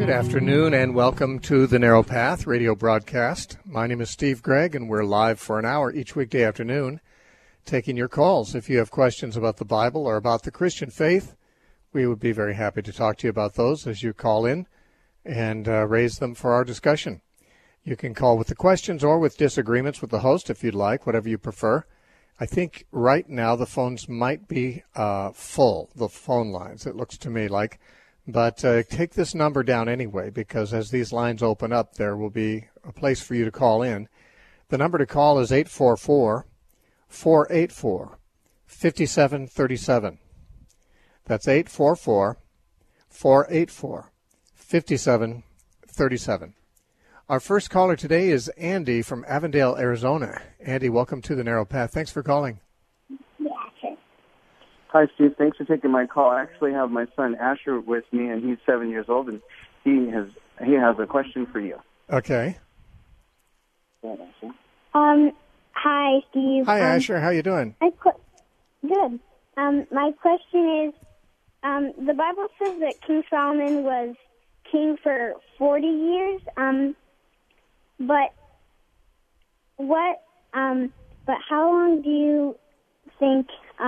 Good afternoon and welcome to the Narrow Path radio broadcast. My name is Steve Gregg and we're live for an hour each weekday afternoon taking your calls. If you have questions about the Bible or about the Christian faith, we would be very happy to talk to you about those as you call in and raise them for our discussion. You can call with the questions or with disagreements with the host if you'd like, whatever you prefer. I think right now the phones might be full, the phone lines, it looks to me like. But take this number down anyway, because as these lines open up, there will be a place for you to call in. The number to call is 844-484-5737. That's 844-484-5737. Our first caller today is Andy from Avondale, Arizona. Andy, welcome to the Narrow Path. Thanks for calling. Hi, Steve. Thanks for taking my call. I actually have my son Asher with me, and he's 7 years old, and he has a question for you. Okay. Hi, Steve. Hi, Asher. How you doing? Good. My question is, the Bible says that King Solomon was king for 40 years. But how long do you think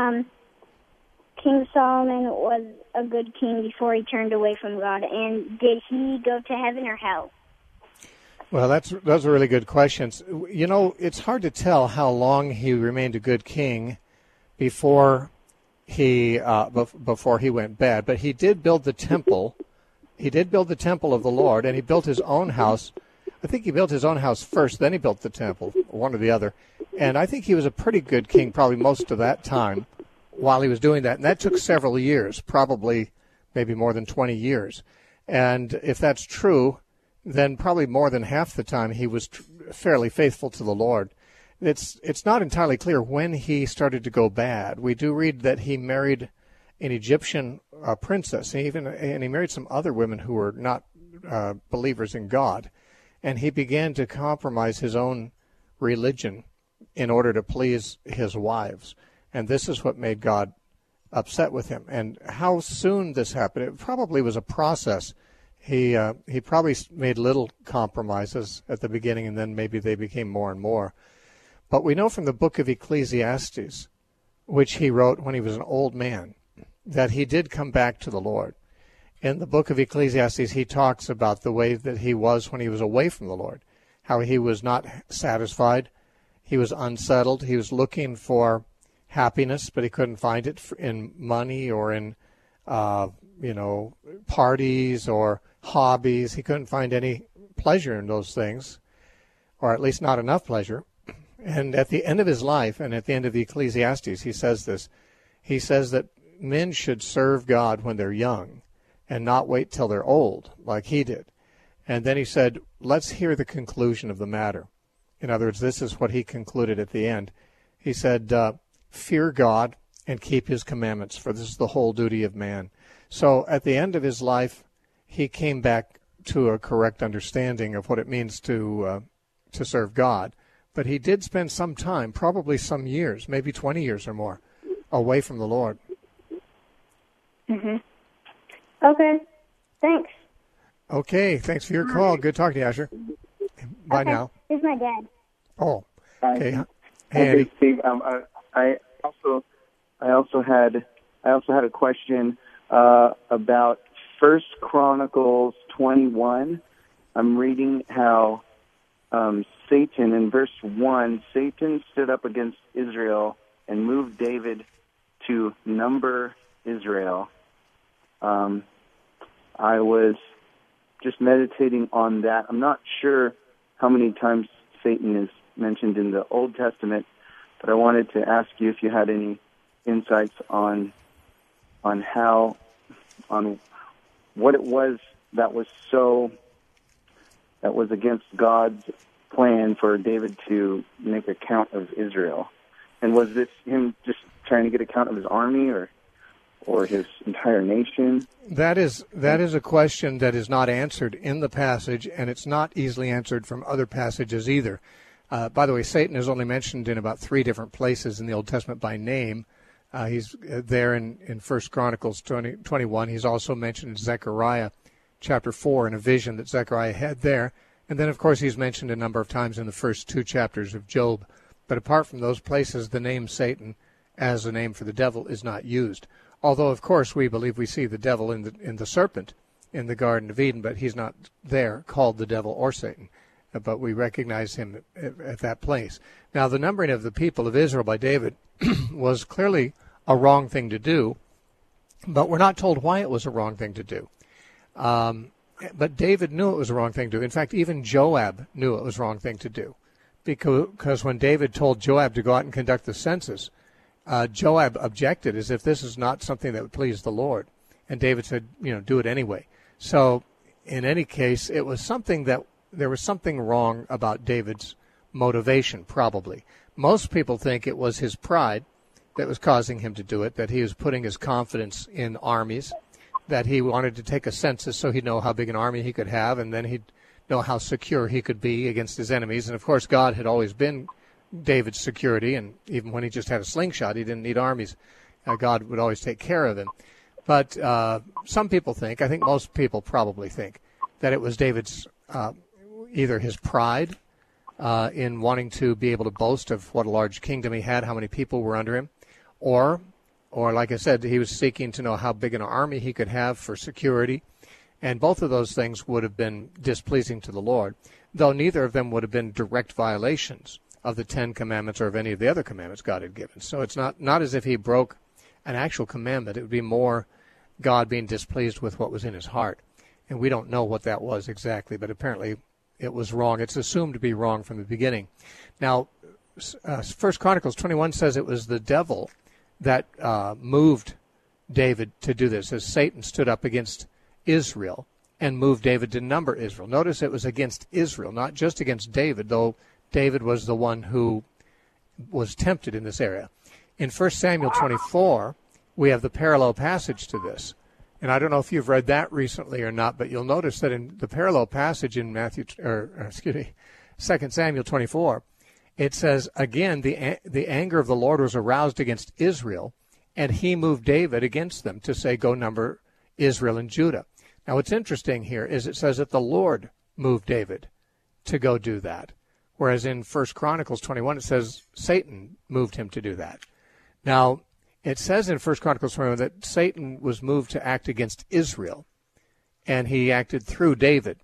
King Solomon was a good king before he turned away from God? And did he go to heaven or hell? Well, those are really good questions. You know, it's hard to tell how long he remained a good king before he went bad. But he did build the temple. He did build the temple of the Lord, and he built his own house. I think he built his own house first, then he built the temple, one or the other. And I think he was a pretty good king probably most of that time while he was doing that. And that took several years, probably maybe more than 20 years. And if that's true, then probably more than half the time he was fairly faithful to the Lord. It's not entirely clear when he started to go bad. We do read that he married an Egyptian princess, and he married some other women who were not believers in God. And he began to compromise his own religion in order to please his wives. And this is what made God upset with him. And how soon this happened, it probably was a process. He probably made little compromises at the beginning, and then maybe they became more and more. But we know from the book of Ecclesiastes, which he wrote when he was an old man, that he did come back to the Lord. In the book of Ecclesiastes, he talks about the way that he was when he was away from the Lord, how he was not satisfied, he was unsettled, he was looking for happiness, but he couldn't find it in money or in, parties or hobbies. He couldn't find any pleasure in those things, or at least not enough pleasure. And at the end of his life, and at the end of the Ecclesiastes, he says this. He says that men should serve God when they're young and not wait till they're old, like he did. And then he said, let's hear the conclusion of the matter. In other words, this is what he concluded at the end. He said, fear God and keep his commandments, for this is the whole duty of man. So at the end of his life, he came back to a correct understanding of what it means to serve God. But he did spend some time, probably some years, maybe 20 years or more, away from the Lord. Mm-hmm. Okay. Thanks. Okay. Thanks for your call. Good talking to you, Asher. Bye now. This is my dad. Oh. Okay. Hey, Andy. Steve. I also had a question about 1 Chronicles 21. I'm reading how Satan, in verse 1, Satan stood up against Israel and moved David to number Israel. I was just meditating on that. I'm not sure how many times Satan is mentioned in the Old Testament, but I wanted to ask you if you had any insights on what it was that was against God's plan for David to make a count of Israel. And was this him just trying to get a count of his army or his entire nation? That is a question that is not answered in the passage, and it's not easily answered from other passages either. By the way, Satan is only mentioned in about 3 different places in the Old Testament by name. He's there in 1 Chronicles 21. He's also mentioned in Zechariah chapter 4 in a vision that Zechariah had there. And then, of course, he's mentioned a number of times in the first 2 chapters of Job. But apart from those places, the name Satan as a name for the devil is not used. Although, of course, we believe we see the devil in the serpent in the Garden of Eden, but he's not there called the devil or Satan. But we recognize him at that place. Now, the numbering of the people of Israel by David was clearly a wrong thing to do, but we're not told why it was a wrong thing to do. But David knew it was a wrong thing to do. In fact, even Joab knew it was a wrong thing to do, because when David told Joab to go out and conduct the census, Joab objected as if this is not something that would please the Lord. And David said, do it anyway. So in any case, it was something that there was something wrong about David's motivation, probably. Most people think it was his pride that was causing him to do it, that he was putting his confidence in armies, that he wanted to take a census so he'd know how big an army he could have, and then he'd know how secure he could be against his enemies. And, of course, God had always been David's security, and even when he just had a slingshot, he didn't need armies. God would always take care of him. But some people think, I think most people probably think, that it was David's either his pride in wanting to be able to boast of what a large kingdom he had, how many people were under him, or like I said, he was seeking to know how big an army he could have for security. And both of those things would have been displeasing to the Lord, though neither of them would have been direct violations of the 10 Commandments or of any of the other commandments God had given. So it's not as if he broke an actual commandment. It would be more God being displeased with what was in his heart. And we don't know what that was exactly, but apparently it was wrong. It's assumed to be wrong from the beginning. Now, 1 Chronicles 21 says it was the devil that moved David to do this, as Satan stood up against Israel and moved David to number Israel. Notice it was against Israel, not just against David, though David was the one who was tempted in this area. In 1 Samuel 24, we have the parallel passage to this. And I don't know if you've read that recently or not, but you'll notice that in the parallel passage in 2 Samuel 24, it says, again, the anger of the Lord was aroused against Israel, and he moved David against them to say, go number Israel and Judah. Now, what's interesting here is it says that the Lord moved David to go do that, whereas in 1 Chronicles 21, it says Satan moved him to do that. Now, it says in 1 Chronicles 21 that Satan was moved to act against Israel, and he acted through David.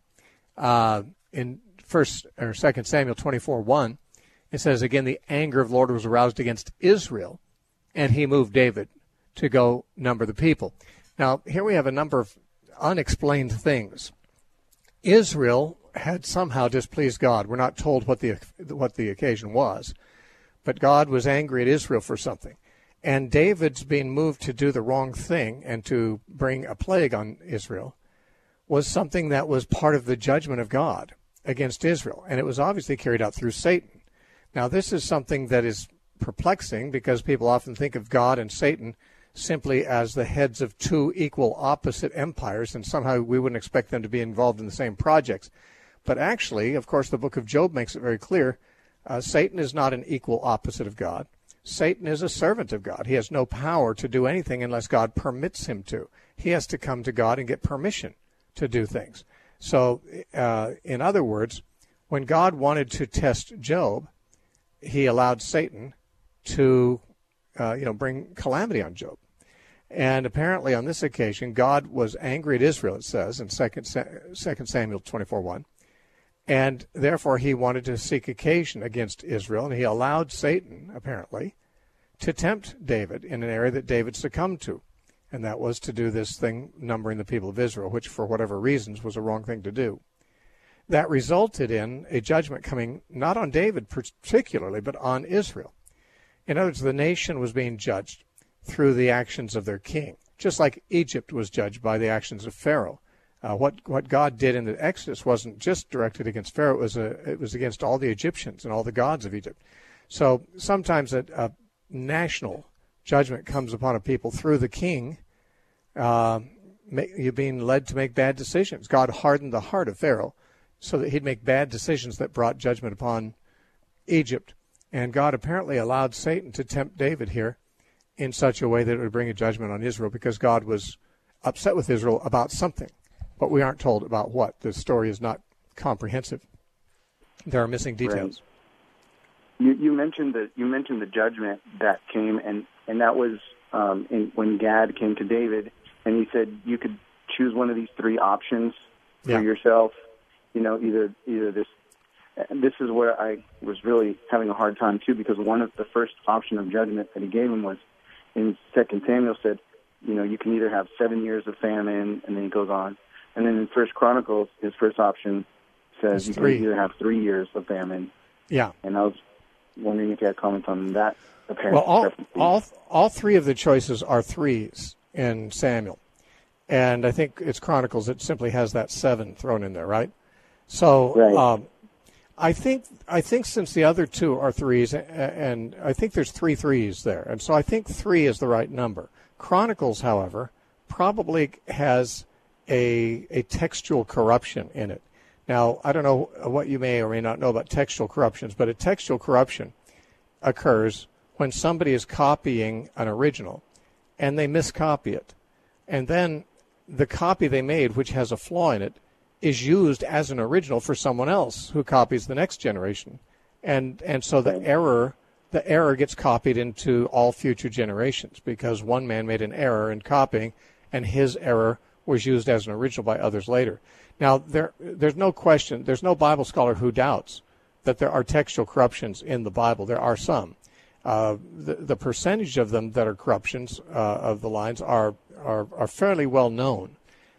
In 2 Samuel 24:1, it says, again, the anger of the Lord was aroused against Israel, and he moved David to go number the people. Now, here we have a number of unexplained things. Israel had somehow displeased God. We're not told what the occasion was, but God was angry at Israel for something. And David's being moved to do the wrong thing and to bring a plague on Israel was something that was part of the judgment of God against Israel. And it was obviously carried out through Satan. Now, this is something that is perplexing because people often think of God and Satan simply as the heads of two equal opposite empires, and somehow we wouldn't expect them to be involved in the same projects. But actually, of course, the book of Job makes it very clear, Satan is not an equal opposite of God. Satan is a servant of God. He has no power to do anything unless God permits him to. He has to come to God and get permission to do things. So, in other words, when God wanted to test Job, he allowed Satan to, bring calamity on Job. And apparently on this occasion, God was angry at Israel, it says in 2 Samuel 24:1. And therefore he wanted to seek occasion against Israel, and he allowed Satan, apparently, to tempt David in an area that David succumbed to. And that was to do this thing, numbering the people of Israel, which for whatever reasons was a wrong thing to do. That resulted in a judgment coming not on David particularly, but on Israel. In other words, the nation was being judged through the actions of their king, just like Egypt was judged by the actions of Pharaoh. What God did in the Exodus wasn't just directed against Pharaoh, it was against all the Egyptians and all the gods of Egypt. So sometimes a national judgment comes upon a people through the king, you're being led to make bad decisions. God hardened the heart of Pharaoh so that he'd make bad decisions that brought judgment upon Egypt. And God apparently allowed Satan to tempt David here in such a way that it would bring a judgment on Israel because God was upset with Israel about something. but we aren't told about what. The story is not comprehensive. There are missing details. Right. You mentioned the judgment that came, and that was when Gad came to David, and he said you could choose one of these three options for yourself. Either this. And this is where I was really having a hard time too, because one of the first option of judgment that he gave him was in 2 Samuel said, you can either have 7 years of famine, and then he goes on. And then in 1 Chronicles, his first option says you can either have 3 years of famine. Yeah. And I was wondering if you had comments on that apparent discrepancy. All three of the choices are threes in Samuel. And I think it's Chronicles that simply has that 7 thrown in there, right? So right. I think since the other two are threes, and I think there's 3 threes there, and so I think 3 is the right number. Chronicles, however, probably has a textual corruption in it. Now, I don't know what you may or may not know about textual corruptions, but a textual corruption occurs when somebody is copying an original, and they miscopy it, and then the copy they made, which has a flaw in it, is used as an original for someone else who copies the next generation. And so the error gets copied into all future generations because one man made an error in copying, and his error was used as an original by others later. Now, there's no question, there's no Bible scholar who doubts that there are textual corruptions in the Bible. There are some. The percentage of them that are corruptions of the lines are fairly well known.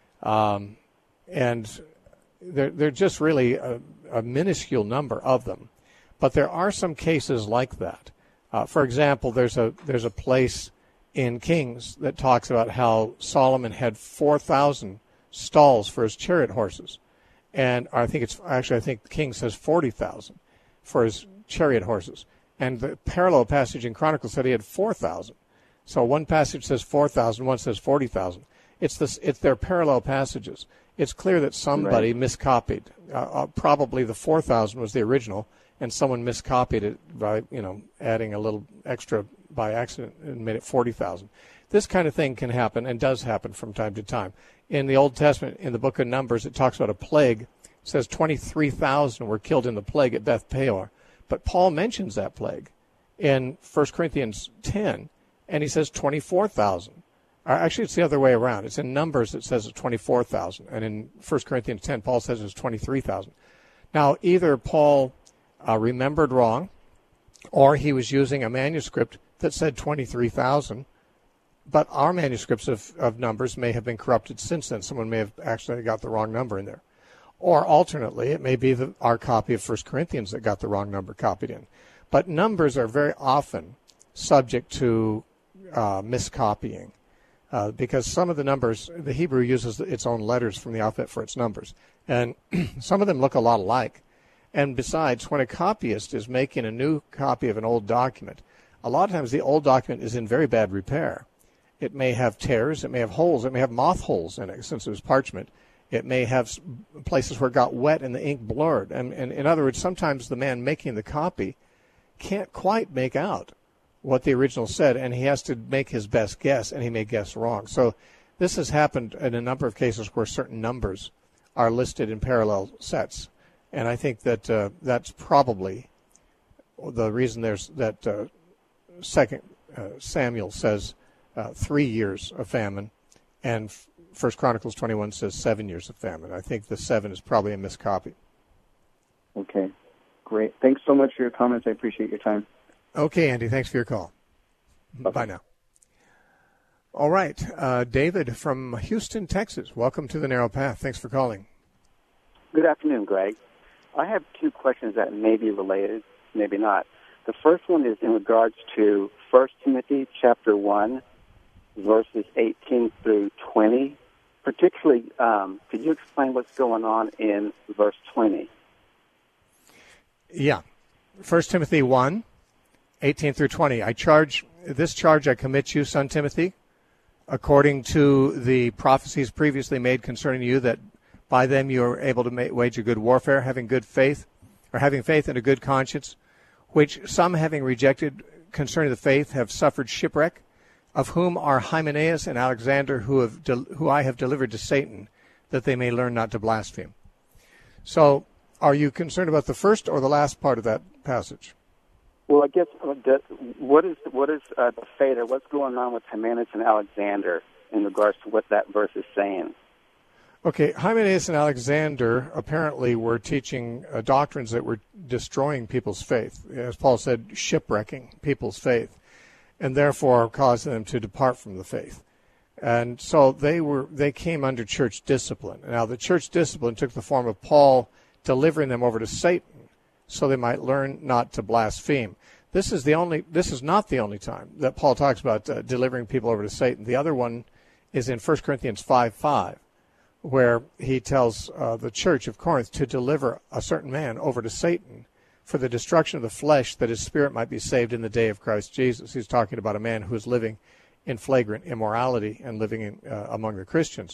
And they're just really a minuscule number of them. But there are some cases like that. For example, there's a place in Kings that talks about how Solomon had 4,000 stalls for his chariot horses. And I think Kings says 40,000 for his chariot horses. And the parallel passage in Chronicles said he had 4,000. So one passage says 4,000, one says 40,000. It's their parallel passages. It's clear that somebody miscopied. Probably the 4,000 was the original, and someone miscopied it by adding a little extra by accident and made it 40,000. This kind of thing can happen and does happen from time to time. In the Old Testament, in the book of Numbers, it talks about a plague. It says 23,000 were killed in the plague at Beth Peor. But Paul mentions that plague in 1 Corinthians 10, and he says 24,000. Actually, it's the other way around. It's in Numbers that says it's 24,000, and in 1 Corinthians 10, Paul says it's 23,000. Now, either Paul remembered wrong, or he was using a manuscript that said 23,000, but our manuscripts of Numbers may have been corrupted since then. Someone may have actually got the wrong number in there. Or alternately, it may be our copy of 1 Corinthians that got the wrong number copied in. But Numbers are very often subject to miscopying. Because some of the numbers, the Hebrew uses its own letters from the alphabet for its numbers. And some of them look a lot alike. And besides, when a copyist is making a new copy of an old document, a lot of times the old document is in very bad repair. It may have tears, it may have holes, it may have moth holes in it since it was parchment. It may have places where it got wet and the ink blurred. And in other words, sometimes the man making the copy can't quite make out what the original said, and he has to make his best guess, and he may guess wrong. So this has happened in a number of cases where certain numbers are listed in parallel sets. And I think that that's probably the reason there's that 2 Samuel says 3 years of famine, and 1 Chronicles 21 says 7 years of famine. I think the 7 is probably a miscopy. Okay, great. Thanks so much for your comments. I appreciate your time. Okay, Andy, thanks for your call. Bye now. All right, David from Houston, Texas. Welcome to the Narrow Path. Thanks for calling. Good afternoon, Greg. I have 2 questions that may be related, maybe not. The first one is in regards to 1 Timothy chapter 1, verses 18 through 20. Particularly, could you explain what's going on in verse 20? Yeah. 1 Timothy 1, 18 through 20. This charge I commit you, son Timothy, according to the prophecies previously made concerning you, that by them you are able to wage a good warfare, having faith and a good conscience, which some having rejected concerning the faith have suffered shipwreck, of whom are Hymenaeus and Alexander, who I have delivered to Satan, that they may learn not to blaspheme. So, are you concerned about the first or the last part of that passage? Well, I guess what is the fate, or what's going on with Hymenaeus and Alexander in regards to what that verse is saying? Okay, Hymenaeus and Alexander apparently were teaching doctrines that were destroying people's faith. As Paul said, shipwrecking people's faith, and therefore causing them to depart from the faith. And so they came under church discipline. Now, the church discipline took the form of Paul delivering them over to Satan so they might learn not to blaspheme. This is not the only time that Paul talks about delivering people over to Satan. The other one is in 1 Corinthians 5:5, where he tells the church of Corinth to deliver a certain man over to Satan for the destruction of the flesh, that his spirit might be saved in the day of Christ Jesus. He's talking about a man who is living in flagrant immorality and living among the Christians.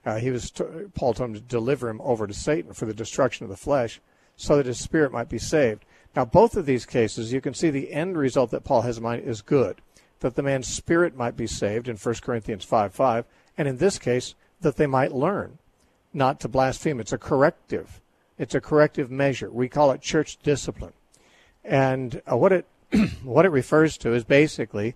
Paul told him to deliver him over to Satan for the destruction of the flesh, so that his spirit might be saved. Now, both of these cases, you can see the end result that Paul has in mind is good, that the man's spirit might be saved in 1 Corinthians 5:5, and in this case, that they might learn not to blaspheme. It's a corrective. It's a corrective measure. We call it church discipline. And what it refers to is basically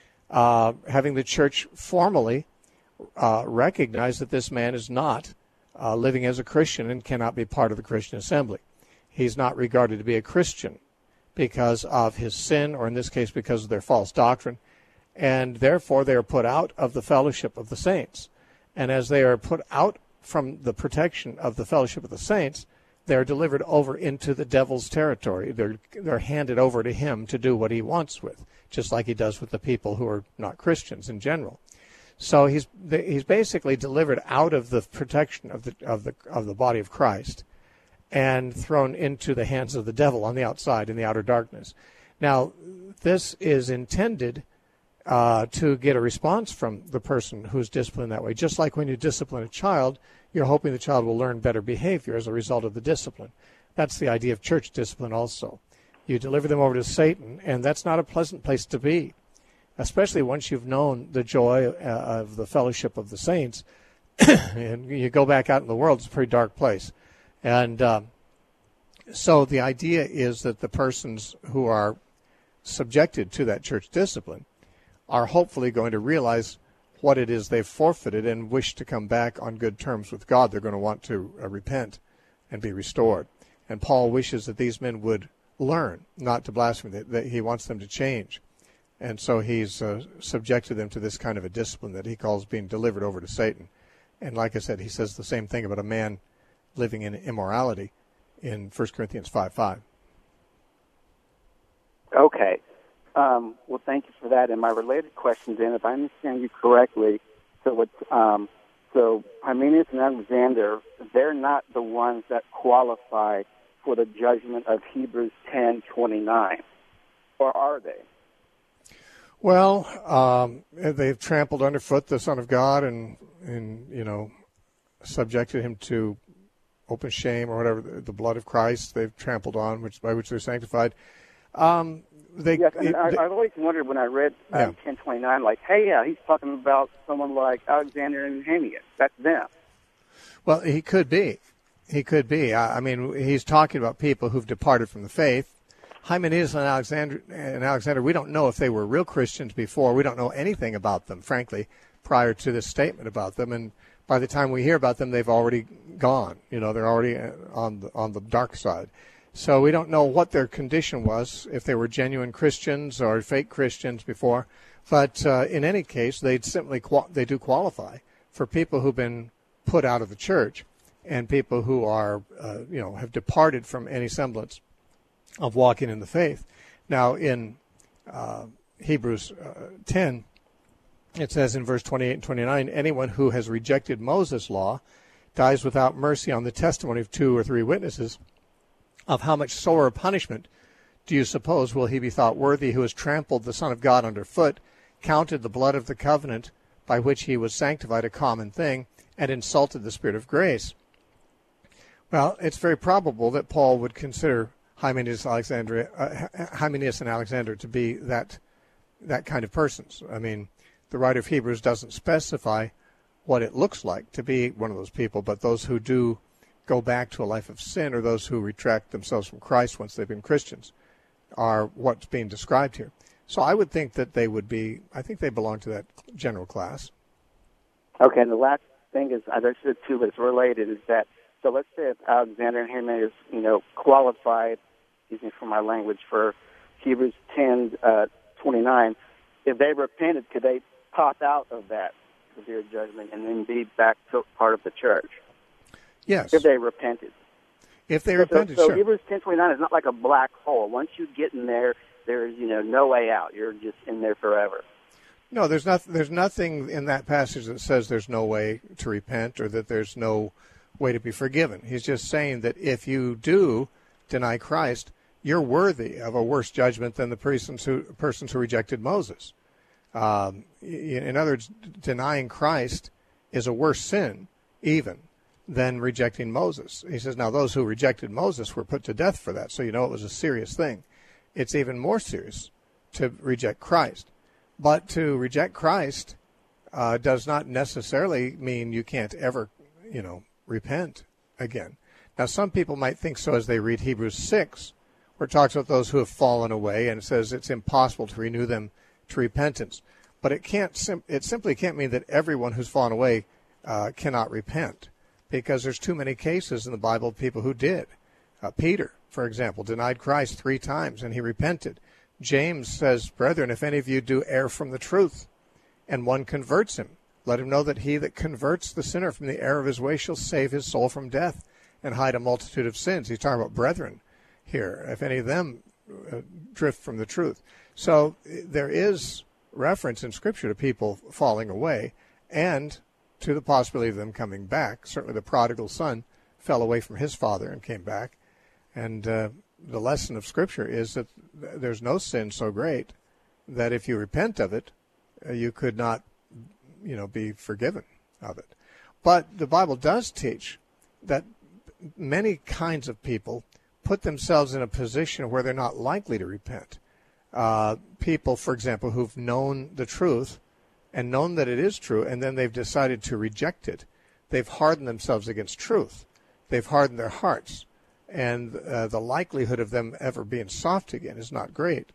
having the church formally recognize that this man is not living as a Christian and cannot be part of the Christian assembly. He's not regarded to be a Christian because of his sin, or in this case because of their false doctrine, and therefore they are put out of the fellowship of the saints. And as they are put out from the protection of the fellowship of the saints, they're delivered over into the devil's territory. They're handed over to him to do what he wants with, just like he does with the people who are not Christians in general. So he's basically delivered out of the protection of the body of Christ and thrown into the hands of the devil on the outside in the outer darkness. Now, this is intended to get a response from the person who's disciplined that way. Just like when you discipline a child, you're hoping the child will learn better behavior as a result of the discipline. That's the idea of church discipline also. You deliver them over to Satan, and that's not a pleasant place to be, especially once you've known the joy of the fellowship of the saints, and you go back out in the world, it's a pretty dark place. And so the idea is that the persons who are subjected to that church discipline are hopefully going to realize what it is they've forfeited and wish to come back on good terms with God. They're going to want to repent and be restored. And Paul wishes that these men would learn not to blaspheme, that he wants them to change. And so he's subjected them to this kind of a discipline that he calls being delivered over to Satan. And like I said, he says the same thing about a man living in immorality in 1 Corinthians 5:5. Okay. Well, thank you for that. And my related question, then, if I understand you correctly, so Hymenaeus and Alexander, they're not the ones that qualify for the judgment of Hebrews 10:29, or are they? Well, they've trampled underfoot the Son of God and subjected him to open shame or whatever, the blood of Christ they've trampled on, by which they're sanctified. I've always wondered when I read 10:29, like, hey, yeah, he's talking about someone like Alexander and Hymenaeus. That's them. Well, he could be. He could be. I mean, he's talking about people who've departed from the faith. Hymenaeus and Alexander, we don't know if they were real Christians before. We don't know anything about them, frankly, prior to this statement about them. And by the time we hear about them, they've already gone. They're already on the dark side. So we don't know what their condition was, if they were genuine Christians or fake Christians before. But in any case, they do qualify for people who've been put out of the church and people who are, have departed from any semblance of walking in the faith. Now, in Hebrews 10, it says in verse 28 and 29, anyone who has rejected Moses' law dies without mercy on the testimony of 2 or 3 witnesses. Of how much sorer punishment do you suppose will he be thought worthy who has trampled the Son of God underfoot, counted the blood of the covenant by which he was sanctified a common thing, and insulted the Spirit of grace? Well, it's very probable that Paul would consider Hymenaeus and Alexander to be that kind of persons. I mean, the writer of Hebrews doesn't specify what it looks like to be one of those people, but those who do go back to a life of sin, or those who retract themselves from Christ once they've been Christians, are what's being described here. So I would think that they would be, I think they belong to that general class. Okay, and the last thing is, I said too, but it's related, is that, so let's say if Alexander and Hannah is, qualified, excuse me for my language, for Hebrews 10:29, if they repented, could they pop out of that severe judgment and then be back to part of the church? Yes. If they repented. If they repented, so sure. Hebrews 10:29 is not like a black hole. Once you get in there, there's no way out. You're just in there forever. No, there's nothing in that passage that says there's no way to repent or that there's no way to be forgiven. He's just saying that if you do deny Christ, you're worthy of a worse judgment than the persons who rejected Moses. In other words, denying Christ is a worse sin even than rejecting Moses. He says, now those who rejected Moses were put to death for that, so it was a serious thing. It's even more serious to reject Christ. But to reject Christ does not necessarily mean you can't ever, repent again. Now, some people might think so as they read Hebrews 6, where it talks about those who have fallen away, and it says it's impossible to renew them to repentance. But it simply can't mean that everyone who's fallen away cannot repent, because there's too many cases in the Bible of people who did. Peter, for example, denied Christ 3 times, and he repented. James says, brethren, if any of you do err from the truth, and one converts him, let him know that he that converts the sinner from the error of his way shall save his soul from death and hide a multitude of sins. He's talking about brethren here, if any of them drift from the truth. So there is reference in Scripture to people falling away and to the possibility of them coming back. Certainly the prodigal son fell away from his father and came back. And the lesson of Scripture is that there's no sin so great that if you repent of it, you could not, be forgiven of it. But the Bible does teach that many kinds of people put themselves in a position where they're not likely to repent. People, for example, who've known the truth and known that it is true, and then they've decided to reject it. They've hardened themselves against truth. They've hardened their hearts. And the likelihood of them ever being soft again is not great.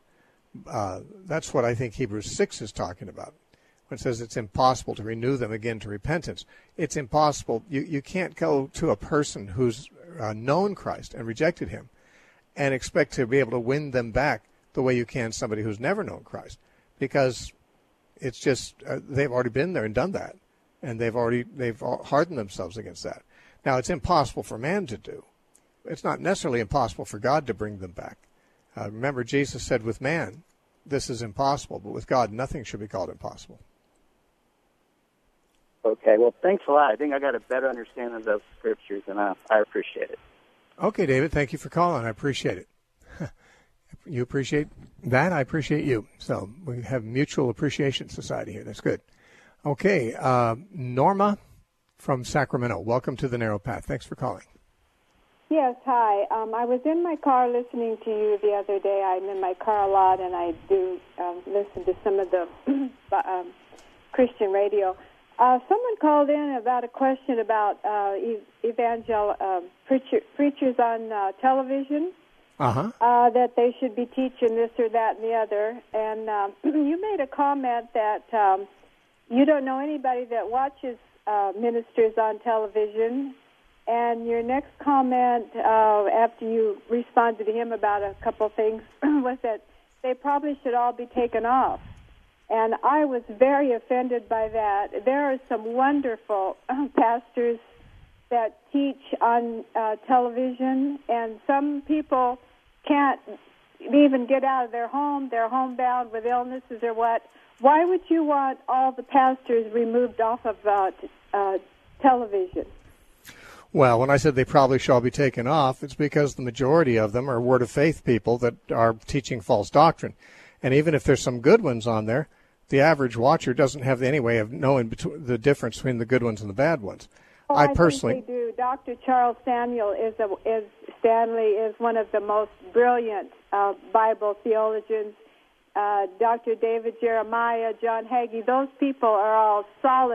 That's what I think Hebrews 6 is talking about, when it says it's impossible to renew them again to repentance. It's impossible. You can't go to a person who's known Christ and rejected him and expect to be able to win them back the way you can somebody who's never known Christ, because it's just they've already been there and done that, and they've hardened themselves against that. Now, it's impossible for man to do. It's not necessarily impossible for God to bring them back. Remember, Jesus said with man, this is impossible, but with God, nothing should be called impossible. Okay, well, thanks a lot. I think I got a better understanding of those scriptures, and I appreciate it. Okay, David, thank you for calling. I appreciate it. You appreciate that? I appreciate you. So we have mutual appreciation society here. That's good. Okay, Norma from Sacramento. Welcome to the Narrow Path. Thanks for calling. Yes, hi. I was in my car listening to you the other day. I'm in my car a lot, and I do listen to some of the Christian radio. Someone called in about a question about preachers on television, that they should be teaching this or that and the other. And you made a comment that you don't know anybody that watches ministers on television. And your next comment, after you responded to him about a couple of things, was that they probably should all be taken off. And I was very offended by that. There are some wonderful pastors that teach on television, and some people can't even get out of their home. They're homebound with illnesses or what. Why would you want all the pastors removed off of television? Well, when I said they probably shall be taken off, it's because the majority of them are Word of Faith people that are teaching false doctrine. And even if there's some good ones on there, the average watcher doesn't have any way of knowing the difference between the good ones and the bad ones. Oh, I personally think they do. Dr. Charles Stanley is one of the most brilliant Bible theologians. Dr. David Jeremiah, John Hagee, those people are all solid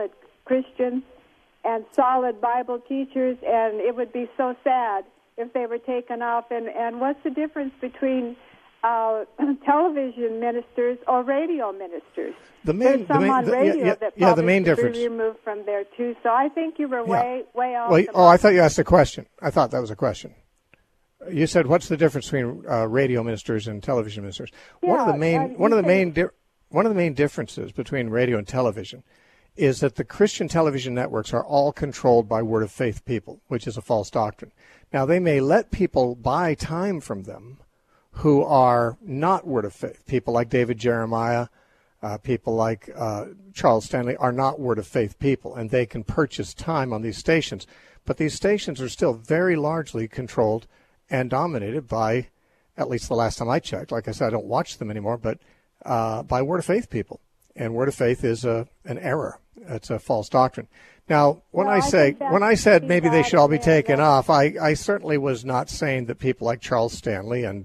Christians and solid Bible teachers, and it would be so sad if they were taken off. And what's the difference between television ministers or radio ministers? There's some on radio that the main difference. Be removed from there too. So I think you were way off. Well, I thought you asked a question. I thought that was a question. You said, "What's the difference between radio ministers and television ministers?" One of the main differences between radio and television is that the Christian television networks are all controlled by Word of Faith people, which is a false doctrine. Now, they may let people buy time from them who are not Word of Faith. People like David Jeremiah, people like Charles Stanley are not Word of Faith people, and they can purchase time on these stations. But these stations are still very largely controlled and dominated by, at least the last time I checked, like I said, I don't watch them anymore, but by Word of Faith people. And Word of Faith is an error. It's a false doctrine. Now, when I said maybe they should all be taken off, I certainly was not saying that people like Charles Stanley and,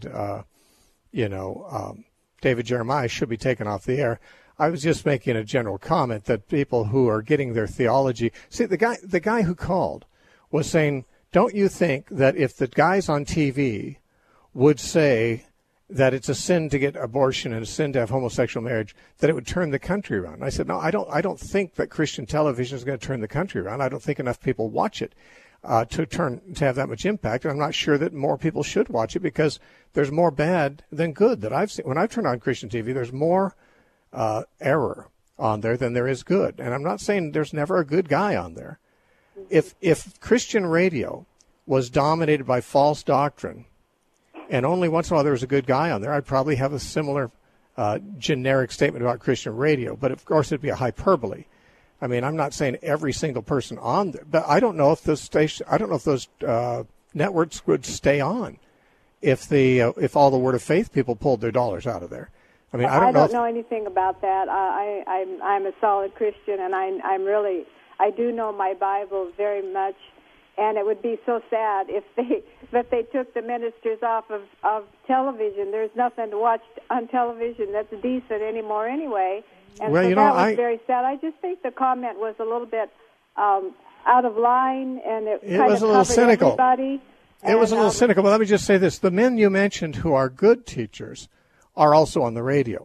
David Jeremiah should be taken off the air. I was just making a general comment that people who are getting their theology, see, the guy who called was saying, don't you think that if the guys on TV would say that it's a sin to get abortion and a sin to have homosexual marriage, that it would turn the country around? And I said, no, I don't think that Christian television is going to turn the country around. I don't think enough people watch it to have that much impact. And I'm not sure that more people should watch it because there's more bad than good that I've seen. When I turn on Christian TV, there's more error on there than there is good. And I'm not saying there's never a good guy on there. If Christian radio was dominated by false doctrine, and only once in a while there was a good guy on there, I'd probably have a similar generic statement about Christian radio. But of course, it'd be a hyperbole. I mean, I'm not saying every single person on there, but I don't know if those networks would stay on if all the Word of Faith people pulled their dollars out of there. I mean, I don't know anything about that. I'm a solid Christian, and I do know my Bible very much. And it would be so sad if they took the ministers off of television. There's nothing to watch on television that's decent anymore anyway. And that was very sad. I just think the comment was a little bit out of line, and it kind was of a little cynical. Everybody. It was a little cynical, but let me just say this. The men you mentioned who are good teachers are also on the radio.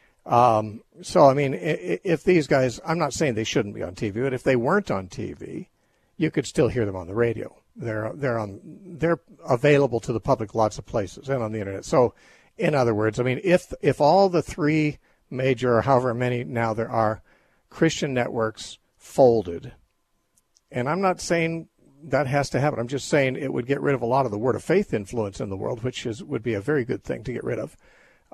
So, I mean, if these guys, I'm not saying they shouldn't be on TV, but if they weren't on TV, you could still hear them on the radio. They're available to the public lots of places and on the internet. So, in other words, I mean, if all the three major, or however many now there are, Christian networks folded, and I'm not saying that has to happen. I'm just saying it would get rid of a lot of the Word of Faith influence in the world, which would be a very good thing to get rid of.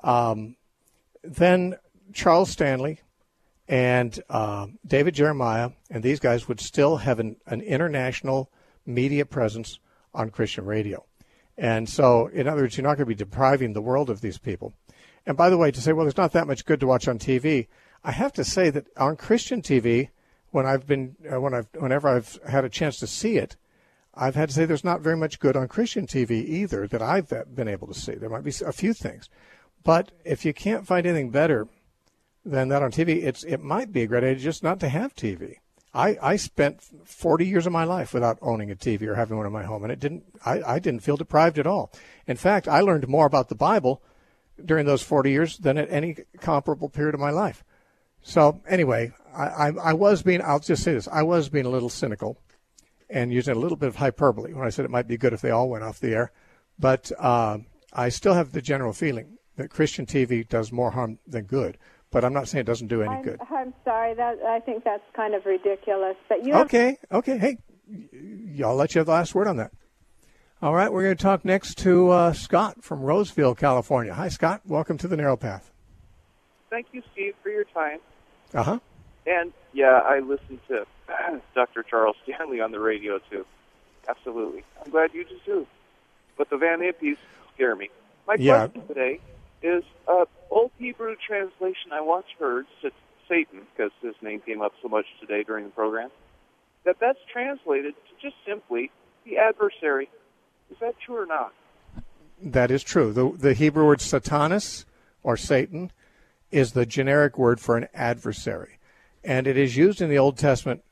Then Charles Stanley and David Jeremiah and these guys would still have an international media presence on Christian radio. And so, in other words, you're not going to be depriving the world of these people. And by the way, to say, well, there's not that much good to watch on TV, I have to say that on Christian TV, whenever I've had a chance to see it, I've had to say there's not very much good on Christian TV either that I've been able to see. There might be a few things. But if you can't find anything better than that on TV, it might be a great idea just not to have TV. I spent 40 years of my life without owning a TV or having one in my home, and I didn't feel deprived at all. In fact, I learned more about the Bible during those 40 years than at any comparable period of my life. So anyway, I'll just say this, I was being a little cynical and using a little bit of hyperbole when I said it might be good if they all went off the air. But I still have the general feeling that Christian TV does more harm than good. But I'm not saying it doesn't do any good. I'm sorry. I think that's kind of ridiculous. But Okay. Hey, I'll let you have the last word on that. All right, we're going to talk next to Scott from Roseville, California. Hi, Scott. Welcome to the Narrow Path. Thank you, Steve, for your time. Uh-huh. And, yeah, I listened to Dr. Charles Stanley on the radio, too. Absolutely. I'm glad you do, too. But the Van Hippies scare me. My question today is old Hebrew translation I once heard, Satan, because his name came up so much today during the program, that's translated to just simply the adversary. Is that true or not? That is true. The Hebrew word Satanas, or Satan, is the generic word for an adversary. And it is used in the Old Testament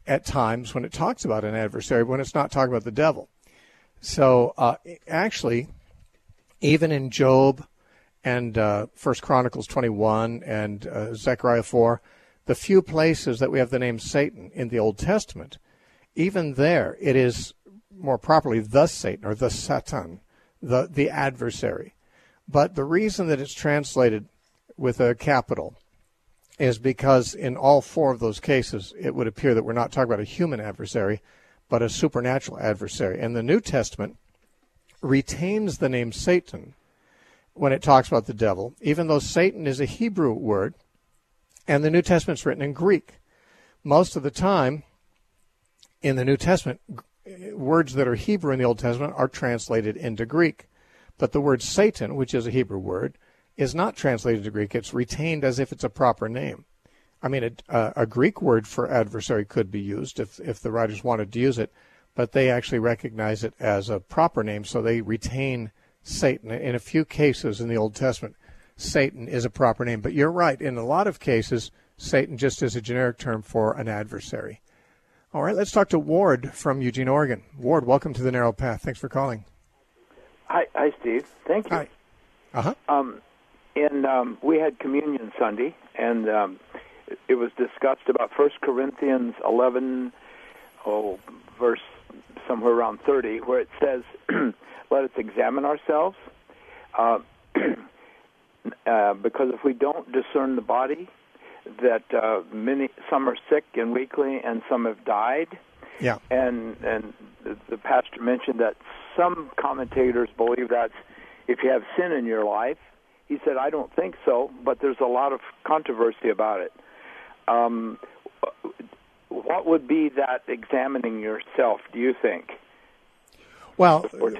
at times when it talks about an adversary, when it's not talking about the devil. So actually, even in Job and 1 Chronicles 21 and Zechariah 4, the few places that we have the name Satan in the Old Testament, even there it is more properly the Satan or the Satan, the adversary. But the reason that it's translated with a capital is because in all four of those cases, it would appear that we're not talking about a human adversary, but a supernatural adversary. And the New Testament retains the name Satan when it talks about the devil, even though Satan is a Hebrew word, and the New Testament's written in Greek. Most of the time in the New Testament, words that are Hebrew in the Old Testament are translated into Greek. But the word Satan, which is a Hebrew word, is not translated to Greek. It's retained as if it's a proper name. I mean, a Greek word for adversary could be used if the writers wanted to use it, but they actually recognize it as a proper name, so they retain Satan. In a few cases in the Old Testament, Satan is a proper name. But you're right, in a lot of cases, Satan just is a generic term for an adversary. All right, let's talk to Ward from Eugene, Oregon. Ward, welcome to The Narrow Path. Thanks for calling. Hi, Steve. Thank you. Hi. Uh-huh. We had Communion Sunday, and it was discussed about 1 Corinthians 11, verse somewhere around 30, where it says, let us examine ourselves, because if we don't discern the body, that some are sick and weakly, and some have died. Yeah. And the pastor mentioned that some commentators believe that if you have sin in your life, he said, I don't think so, but there's a lot of controversy about it. What would be that examining yourself, do you think? Well,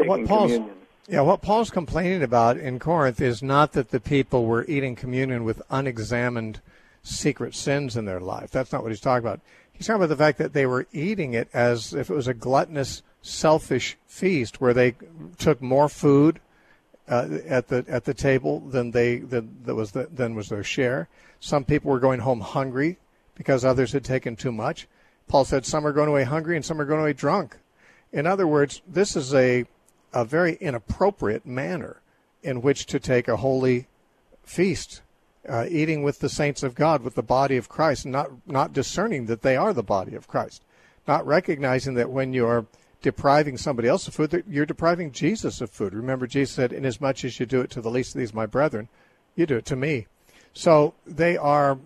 what Paul's complaining about in Corinth is not that the people were eating communion with unexamined secret sins in their life. That's not what he's talking about. He's talking about the fact that they were eating it as if it was a gluttonous, selfish feast where they took more food at the table than was their share. Some people were going home hungry because others had taken too much. Paul said some are going away hungry and some are going away drunk. In other words, this is a very inappropriate manner in which to take a holy feast, eating with the saints of God, with the body of Christ, not discerning that they are the body of Christ, not recognizing that when you are depriving somebody else of food, that you're depriving Jesus of food. Remember, Jesus said, inasmuch as you do it to the least of these, my brethren, you do it to me. So they are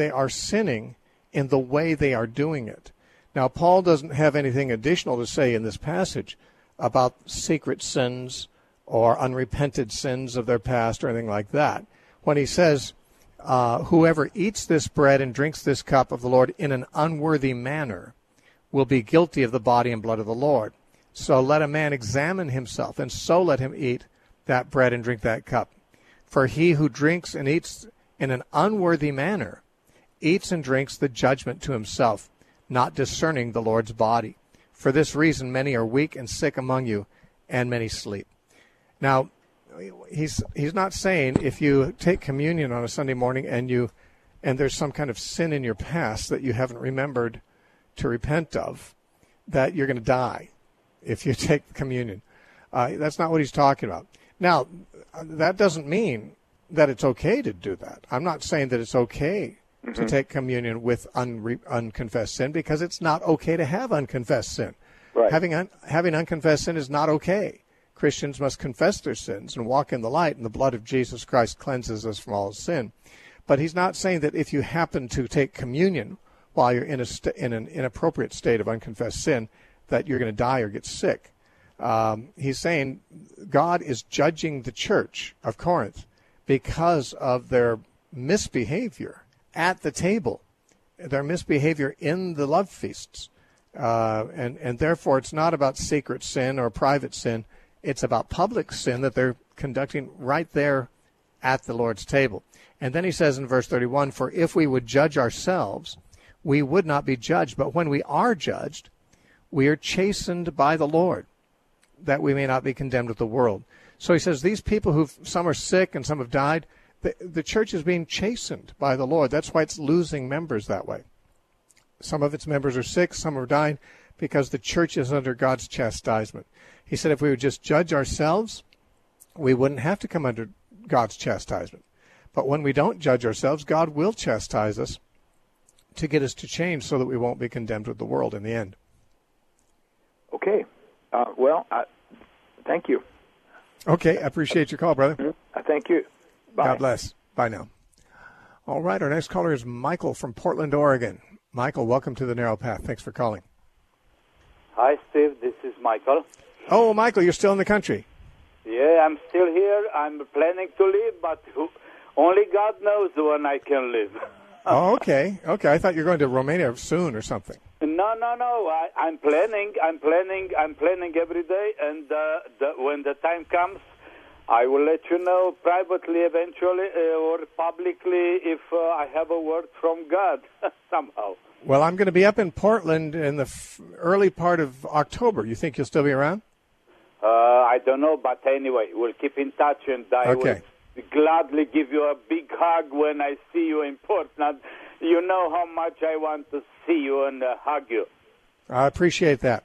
sinning in the way they are doing it. Now, Paul doesn't have anything additional to say in this passage about secret sins or unrepented sins of their past or anything like that. When he says, whoever eats this bread and drinks this cup of the Lord in an unworthy manner will be guilty of the body and blood of the Lord. So let a man examine himself, and so let him eat that bread and drink that cup. For he who drinks and eats in an unworthy manner eats and drinks the judgment to himself, not discerning the Lord's body. For this reason many are weak and sick among you, and many sleep. Now, he's not saying if you take communion on a Sunday morning and there's some kind of sin in your past that you haven't remembered to repent of, that you're going to die if you take communion. That's not what he's talking about. Now, that doesn't mean that it's okay to do that. I'm not saying that it's okay to take communion with unconfessed sin, because it's not okay to have unconfessed sin. Right. Having unconfessed sin is not okay. Christians must confess their sins and walk in the light, and the blood of Jesus Christ cleanses us from all sin. But he's not saying that if you happen to take communion while you're in an inappropriate state of unconfessed sin, that you're going to die or get sick. He's saying God is judging the church of Corinth because of their misbehavior at the table, their misbehavior in the love feasts. And therefore it's not about secret sin or private sin. It's about public sin that they're conducting right there at the Lord's table. And then he says in verse 31, for if we would judge ourselves, we would not be judged. But when we are judged, we are chastened by the Lord, that we may not be condemned with the world. So he says these people some are sick and some have died, the church is being chastened by the Lord. That's why it's losing members that way. Some of its members are sick, some are dying, because the church is under God's chastisement. He said if we would just judge ourselves, we wouldn't have to come under God's chastisement. But when we don't judge ourselves, God will chastise us to get us to change so that we won't be condemned with the world in the end. Okay. Thank you. Okay, I appreciate your call, brother. Thank you. Bye. God bless. Bye now. All right, our next caller is Michael from Portland, Oregon. Michael, welcome to the Narrow Path. Thanks for calling. Hi, Steve. This is Michael. Oh, Michael, you're still in the country. Yeah, I'm still here. I'm planning to leave, but only God knows when I can leave. Oh, okay. Okay, I thought you were going to Romania soon or something. No. I'm planning every day, and when the time comes, I will let you know privately eventually or publicly if I have a word from God somehow. Well, I'm going to be up in Portland in the early part of October. You think you'll still be around? I don't know, but anyway, we'll keep in touch, and I will gladly give you a big hug when I see you in Portland. You know how much I want to see you and hug you. I appreciate that.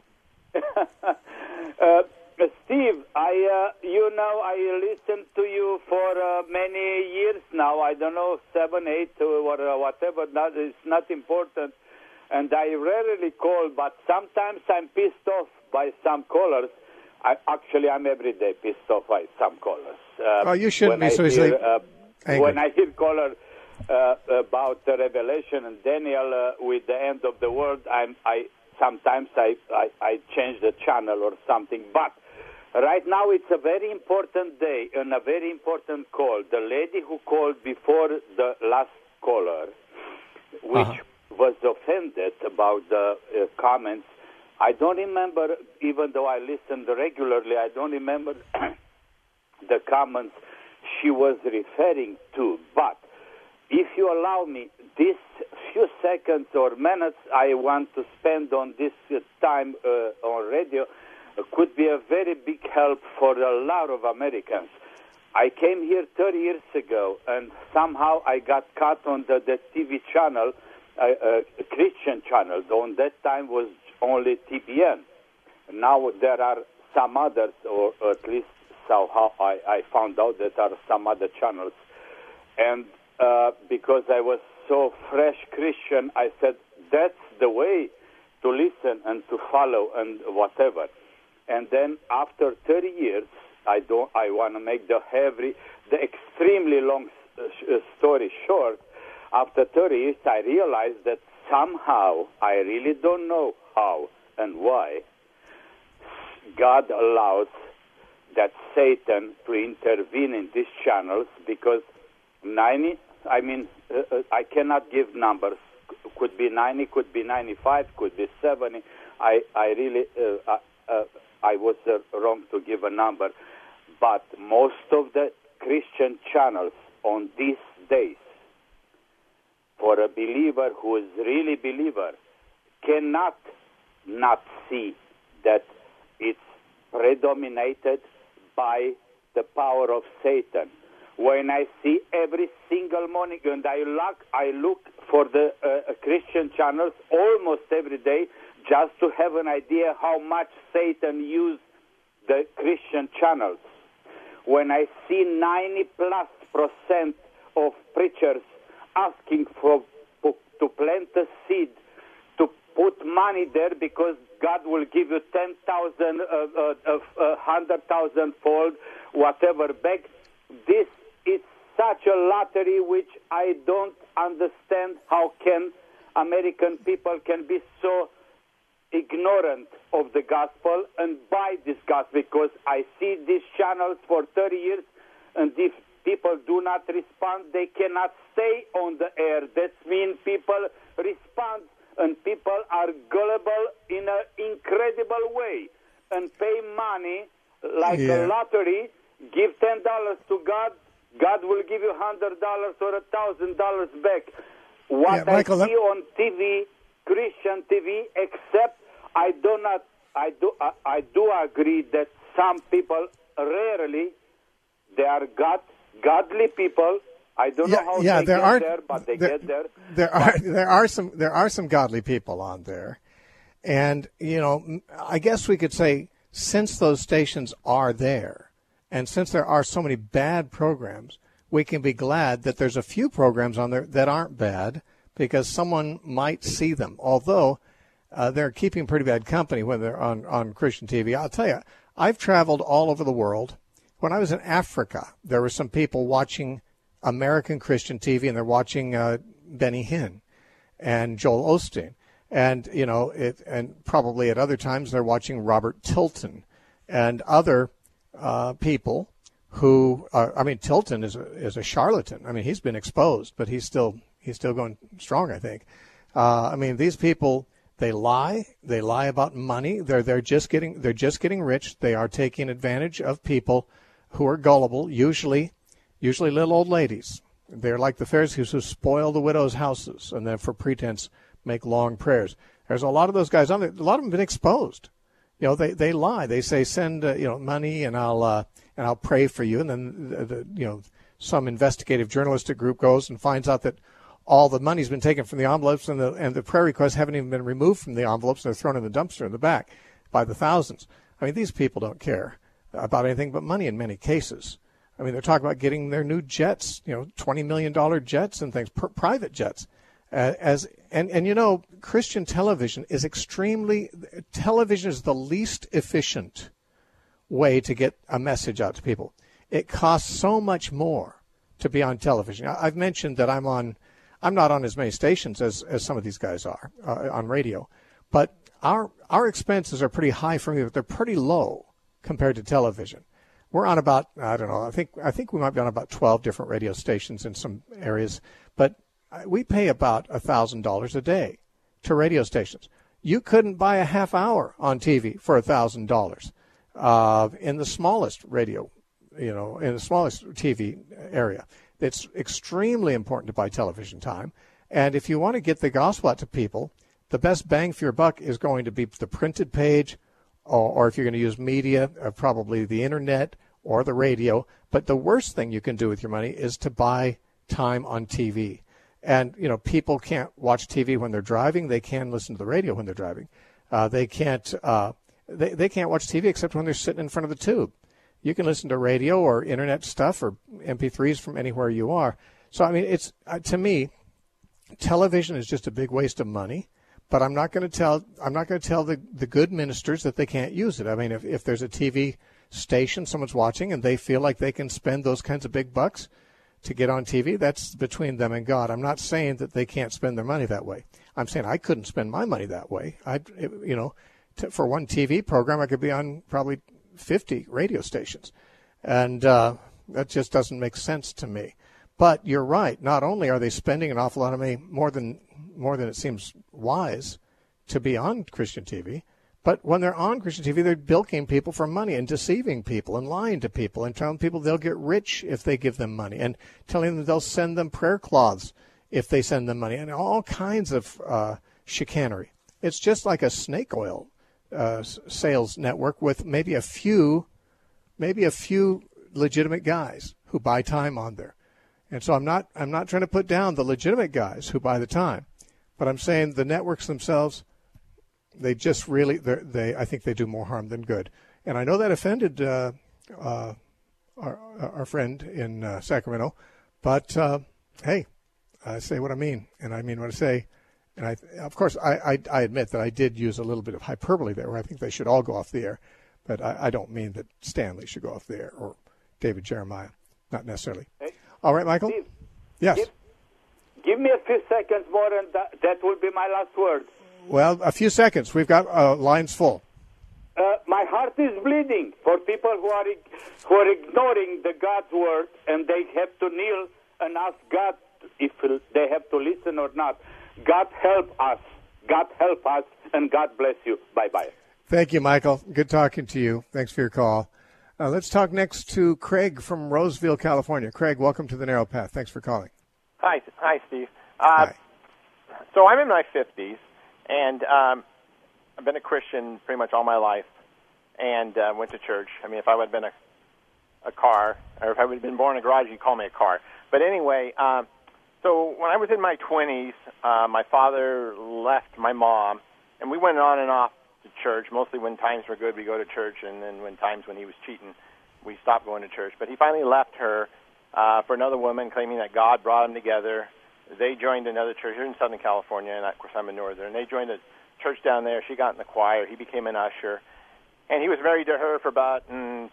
Steve, I listened to you for many years now. I don't know, 7, 8, or whatever. It's not important. And I rarely call, but sometimes I'm pissed off by some callers. I'm every day pissed off by some callers. You shouldn't be so easily angry. When I hear callers about the Revelation and Daniel with the end of the world, sometimes I change the channel or something. But right now it's a very important day and a very important call. The lady who called before the last caller, which was offended about the comments, I don't remember, even though I listened regularly, I don't remember the comments she was referring to. But if you allow me, this few seconds or minutes I want to spend on this time on radio could be a very big help for a lot of Americans. I came here 30 years ago, and somehow I got caught on the TV channel, a Christian channel. On that time was only TBN. Now there are some others, or at least somehow I found out that there are some other channels. And because I was so fresh Christian, I said, that's the way to listen and to follow and whatever. And then after 30 years, I want to make the extremely long story short. After 30 years, I realized that somehow, I really don't know how and why, God allows that Satan to intervene in these channels, because I cannot give numbers. Could be 90, could be 95, could be 70. I was wrong to give a number. But most of the Christian channels on these days, for a believer who is really believer, cannot not see that it's predominated by the power of Satan. When I see every single morning, and I look for the Christian channels almost every day, just to have an idea how much Satan used the Christian channels. When I see 90+% of preachers asking to plant a seed, to put money there because God will give you 10,000, 100,000 fold, whatever back. This is such a lottery which I don't understand how can American people can be so ignorant of the gospel and buy this gospel, because I see these channels for 30 years, and if people do not respond, they cannot stay on the air. That means people respond, and people are gullible in an incredible way and pay money like a lottery. Give $10 to God, God will give you $100 or $1,000 back. What Michael, I see on TV, Christian TV, except I do agree that some people rarely, they are godly people. I don't know how they get there, but they get there. There are some godly people on there, and I guess we could say since those stations are there, and since there are so many bad programs, we can be glad that there's a few programs on there that aren't bad because someone might see them. Although they're keeping pretty bad company when they're on Christian TV. I'll tell you, I've traveled all over the world. When I was in Africa, there were some people watching American Christian TV, and they're watching Benny Hinn and Joel Osteen, and and probably at other times they're watching Robert Tilton and other people who Tilton is a charlatan. I mean, he's been exposed, but he's still going strong, I think. These people, they lie about money. They're just getting rich. They are taking advantage of people who are gullible, usually little old ladies. They're like the Pharisees who spoil the widows' houses and then for pretense make long prayers. There's a lot of those guys on there. A lot of them have been exposed. They lie. They say, send money and I'll pray for you. And then some investigative journalistic group goes and finds out that all the money's been taken from the envelopes and the prayer requests haven't even been removed from the envelopes. They're thrown in the dumpster in the back by the thousands. I mean, these people don't care about anything but money in many cases. I mean, they're talking about getting their new jets, $20 million jets and things, private jets. Christian television is television is the least efficient way to get a message out to people. It costs so much more to be on television. I've mentioned that I'm not on as many stations as some of these guys are on radio, but our expenses are pretty high for me, but they're pretty low compared to television. We're on about, I don't know, I think we might be on about 12 different radio stations in some areas, but we pay about $1,000 a day to radio stations. You couldn't buy a half hour on TV for $1,000 in the smallest radio, in the smallest TV area. It's extremely important to buy television time. And if you want to get the gospel out to people, the best bang for your buck is going to be the printed page, or if you're going to use media, probably the internet or the radio. But the worst thing you can do with your money is to buy time on TV. And, people can't watch TV when they're driving. They can listen to the radio when they're driving. They can't watch TV except when they're sitting in front of the tube. You can listen to radio or internet stuff or MP3s from anywhere you are. So, it's to me, television is just a big waste of money. But I'm not going to tell the good ministers that they can't use it. I mean, if there's a TV station someone's watching and they feel like they can spend those kinds of big bucks to get on TV, that's between them and God. I'm not saying that they can't spend their money that way. I'm saying I couldn't spend my money that way. For one TV program, I could be on probably 50 radio stations, and that just doesn't make sense to me. But you're right. Not only are they spending an awful lot of money, more than it seems wise to be on Christian TV, but when they're on Christian TV, they're bilking people for money and deceiving people and lying to people and telling people they'll get rich if they give them money and telling them they'll send them prayer cloths if they send them money, and all kinds of chicanery. It's just like a snake oil sales network with maybe a few legitimate guys who buy time on there. And so I'm not trying to put down the legitimate guys who buy the time, but I'm saying the networks themselves, they just really, I think they do more harm than good. And I know that offended our friend in Sacramento, but hey, I say what I mean, and I mean what I say. And of course, I admit that I did use a little bit of hyperbole there, where I think they should all go off the air, but I don't mean that Stanley should go off the air or David Jeremiah, not necessarily. Hey. All right, Michael? Steve, yes. Give me a few seconds more, and that will be my last word. Well, a few seconds. We've got lines full. My heart is bleeding for people who are ignoring the God's word, and they have to kneel and ask God if they have to listen or not. God help us. God help us, and God bless you. Bye-bye. Thank you, Michael. Good talking to you. Thanks for your call. Let's talk next to Craig from Roseville, California. Craig, welcome to the Narrow Path. Thanks for calling. Hi, Steve. Hi. So I'm in my 50s, and I've been a Christian pretty much all my life, and went to church. I mean, if I would have been a car, or if I would have been born in a garage, you'd call me a car. But anyway, so when I was in my 20s, my father left my mom, and we went on and off to church. Mostly when times were good, we go to church, and then when he was cheating, we stopped going to church. But he finally left her for another woman, claiming that God brought them together. They joined another church here in Southern California, and of course I'm in Northern. They joined a church down there. She got in the choir. He became an usher. And he was married to her for about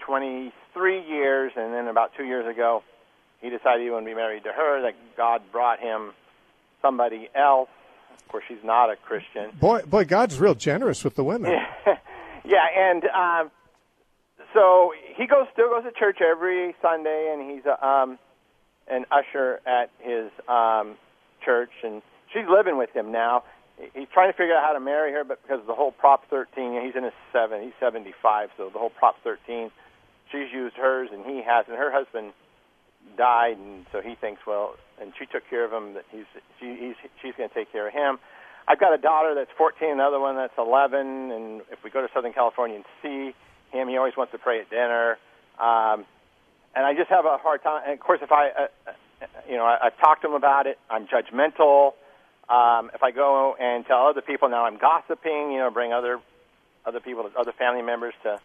23 years, and then about 2 years ago, he decided he wanted to be married to her, that God brought him somebody else. Of course, she's not a Christian. Boy, God's real generous with the women. Yeah, and so he still goes to church every Sunday, and he's an usher at his church, and she's living with him now. He's trying to figure out how to marry her, but because of the whole Prop 13, he's 75, so the whole Prop 13, she's used hers and he hasn't. Her husband died, and so he thinks, well, and she took care of him, that she's going to take care of him. I've got a daughter that's 14, another one that's 11, and if we go to Southern California and see him, he always wants to pray at dinner. And I just have a hard time. And of course, if I've talked to him about it, I'm judgmental. If I go and tell other people, now I'm gossiping, bring other people, other family members to...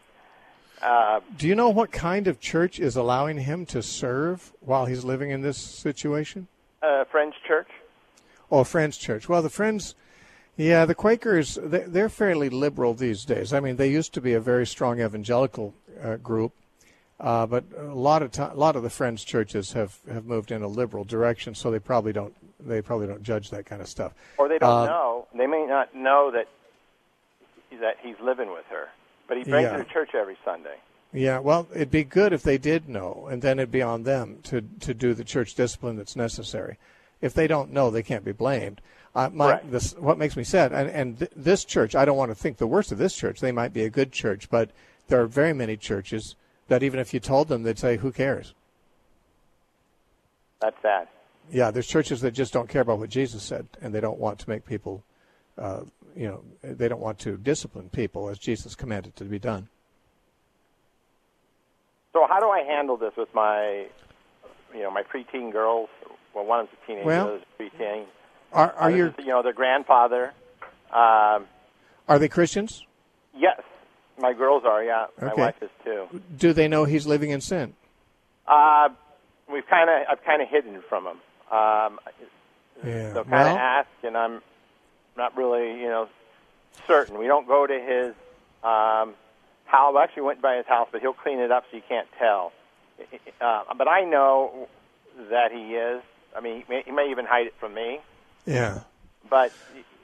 Do you know what kind of church is allowing him to serve while he's living in this situation? Friends Church. Oh, Friends Church. Well, the Friends, the Quakers, they're fairly liberal these days. I mean, they used to be a very strong evangelical group, but a lot of the Friends churches have moved in a liberal direction, so they probably don't judge that kind of stuff. Or they don't know. They may not know that he's living with her. But he brings her to church every Sunday. Yeah, well, it'd be good if they did know, and then it'd be on them to do the church discipline that's necessary. If they don't know, they can't be blamed. What makes me sad, and this church, I don't want to think the worst of this church. They might be a good church, but there are very many churches that even if you told them, they'd say, who cares? That's sad. Yeah, there's churches that just don't care about what Jesus said, and they don't want to make people... they don't want to discipline people as Jesus commanded to be done. So how do I handle this with my preteen girls? Well, one of them's a teenager, the other's preteen. Are your their grandfather? Are they Christians? Yes, my girls are. Yeah, okay. My wife is too. Do they know he's living in sin? I've kind of hidden from them. They'll kind of ask, and I'm not really, certain. We don't go to his house. I actually went by his house, but he'll clean it up so you can't tell. But I know that he is. I mean, he may even hide it from me. Yeah. But,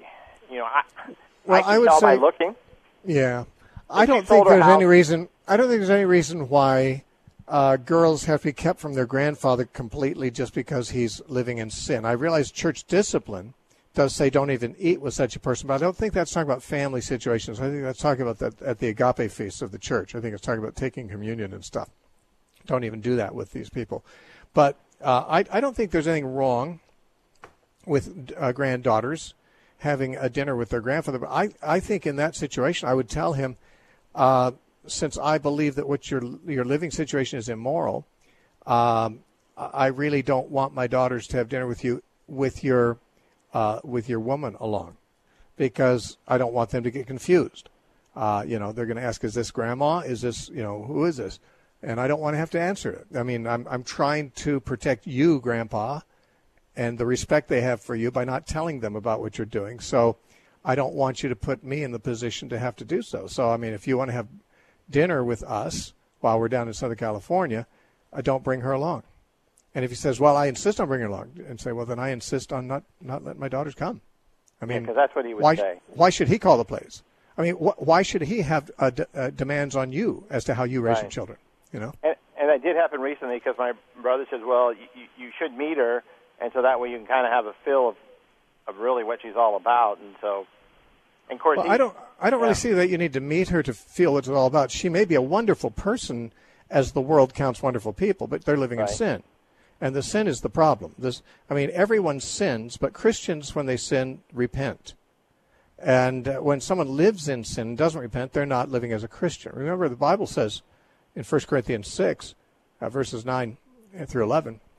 I can tell by looking. Yeah. I don't think there's any reason why girls have to be kept from their grandfather completely just because he's living in sin. I realize church discipline does say don't even eat with such a person, but I don't think that's talking about family situations. I think that's talking about that at the agape feast of the church. I think it's talking about taking communion and stuff. Don't even do that with these people. But I don't think there's anything wrong with granddaughters having a dinner with their grandfather. But I think in that situation I would tell him, since I believe that what your living situation is immoral, I really don't want my daughters to have dinner with you with your woman along, because I don't want them to get confused. They're going to ask, is this grandma? Is this, who is this? And I don't want to have to answer it. I mean, I'm trying to protect you, Grandpa, and the respect they have for you by not telling them about what you're doing. So I don't want you to put me in the position to have to do so. So, I mean, if you want to have dinner with us while we're down in Southern California, don't bring her along. And if he says, well, I insist on bringing her along, and say, well, then I insist on not letting my daughters come. I mean, because that's what he would say. Why should he call the place? I mean, why should he have demands on you as to how you raise your children? And that did happen recently, because my brother says, well, you should meet her, and so that way you can kind of have a feel of really what she's all about. And so, and of course, I don't really see that you need to meet her to feel what it's all about. She may be a wonderful person, as the world counts wonderful people, but they're living in sin. And the sin is the problem. Everyone sins, but Christians, when they sin, repent. And when someone lives in sin and doesn't repent, they're not living as a Christian. Remember, the Bible says in 1 Corinthians 6, verses 9 through 11,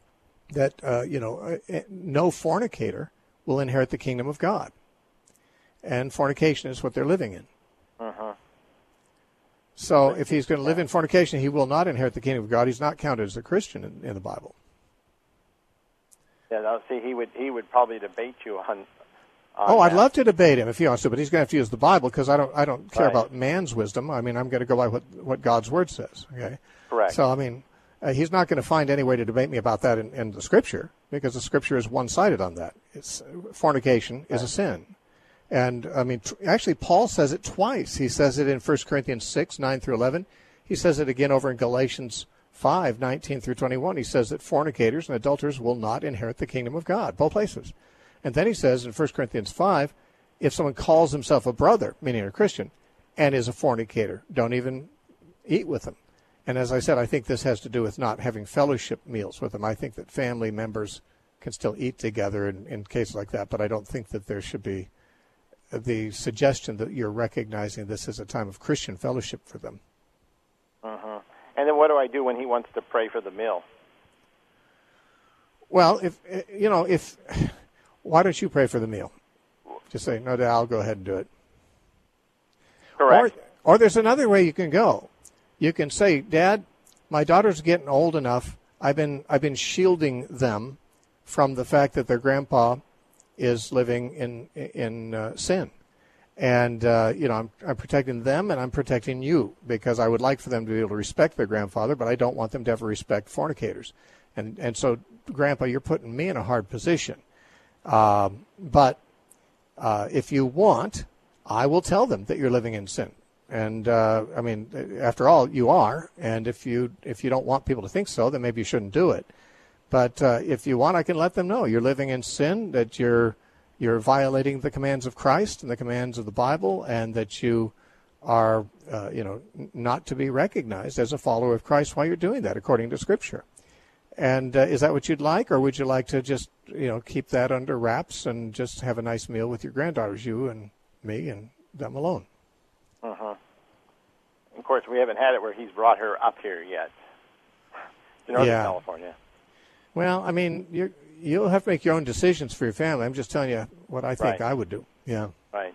that no fornicator will inherit the kingdom of God. And fornication is what they're living in. Uh-huh. So if he's going to live in fornication, he will not inherit the kingdom of God. He's not counted as a Christian in the Bible. Yeah, now, see, he would probably debate you on I'd love to debate him if he wants to, but he's going to have to use the Bible because I don't care about man's wisdom. I mean, I'm going to go by what God's Word says. Okay. Correct. So I mean, he's not going to find any way to debate me about that in the Scripture because the Scripture is one-sided on that. Fornication is a sin. And, I mean, actually, Paul says it twice. He says it in 1 Corinthians 6, 9 through 11. He says it again over in Galatians 5, 19 through 21. He says that fornicators and adulterers will not inherit the kingdom of God, both places. And then he says in 1 Corinthians 5, if someone calls himself a brother, meaning a Christian, and is a fornicator, don't even eat with them. And as I said, I think this has to do with not having fellowship meals with them. I think that family members can still eat together in cases like that, but I don't think that there should be the suggestion that you're recognizing this as a time of Christian fellowship for them. Uh-huh. And then what do I do when he wants to pray for the meal? Well, why don't you pray for the meal? Just say, no, Dad, I'll go ahead and do it. Correct. Or there's another way you can go. You can say, Dad, my daughter's getting old enough. I've been shielding them from the fact that their grandpa is living in sin. And, I'm protecting them and I'm protecting you because I would like for them to be able to respect their grandfather, but I don't want them to ever respect fornicators. And so, Grandpa, you're putting me in a hard position. But if you want, I will tell them that you're living in sin. And, after all, you are. And if you don't want people to think so, then maybe you shouldn't do it. But if you want, I can let them know you're living in sin, that you're violating the commands of Christ and the commands of the Bible, and that you are, not to be recognized as a follower of Christ while you're doing that, according to Scripture. And is that what you'd like, or would you like to just, keep that under wraps and just have a nice meal with your granddaughters, you and me and them alone? Uh-huh. Of course, we haven't had it where he's brought her up here yet to Northern California. Well, I mean, you'll have to make your own decisions for your family. I'm just telling you what I think I would do. Yeah. Right.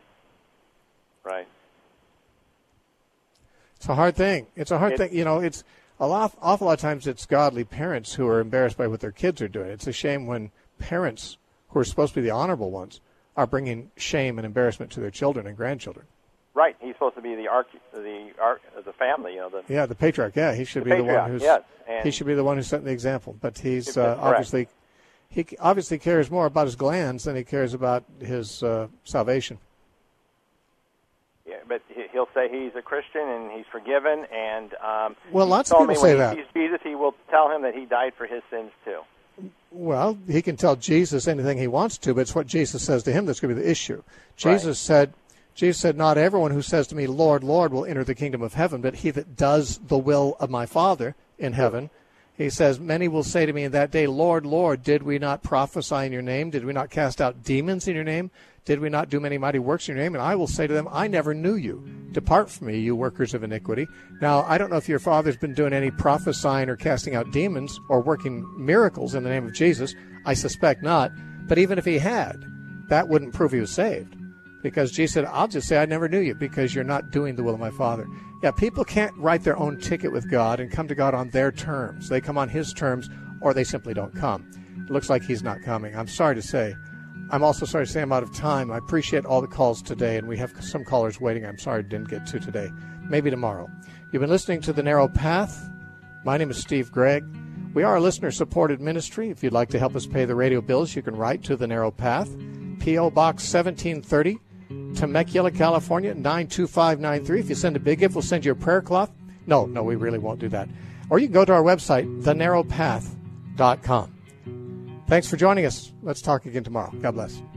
It's a hard thing. It's a hard thing. It's awful lot of times it's godly parents who are embarrassed by what their kids are doing. It's a shame when parents who are supposed to be the honorable ones are bringing shame and embarrassment to their children and grandchildren. Right. He's supposed to be the family. The patriarch. Yeah, he should be the one who's. Yes. He should be the one who's setting the example. But he's obviously cares more about his glands than he cares about his salvation. Yeah, but he'll say he's a Christian and he's forgiven. And lots of people say that. When he sees Jesus, he will tell him that he died for his sins too. Well, he can tell Jesus anything he wants to, but it's what Jesus says to him that's going to be the issue. Jesus said, not everyone who says to me, Lord, Lord, will enter the kingdom of heaven, but he that does the will of my Father in heaven. He says, many will say to me in that day, Lord, Lord, did we not prophesy in your name? Did we not cast out demons in your name? Did we not do many mighty works in your name? And I will say to them, I never knew you. Depart from me, you workers of iniquity. Now, I don't know if your father's been doing any prophesying or casting out demons or working miracles in the name of Jesus. I suspect not. But even if he had, that wouldn't prove he was saved. Because Jesus said, I'll just say I never knew you because you're not doing the will of my Father. Yeah, people can't write their own ticket with God and come to God on their terms. They come on his terms, or they simply don't come. It looks like he's not coming. I'm sorry to say. I'm also sorry to say I'm out of time. I appreciate all the calls today, and we have some callers waiting I'm sorry I didn't get to today. Maybe tomorrow. You've been listening to The Narrow Path. My name is Steve Gregg. We are a listener-supported ministry. If you'd like to help us pay the radio bills, you can write to The Narrow Path, P.O. Box 1730, Temecula, California, 92593. If you send a big gift, we'll send you a prayer cloth. No, we really won't do that. Or you can go to our website, thenarrowpath.com. Thanks for joining us. Let's talk again tomorrow. God bless.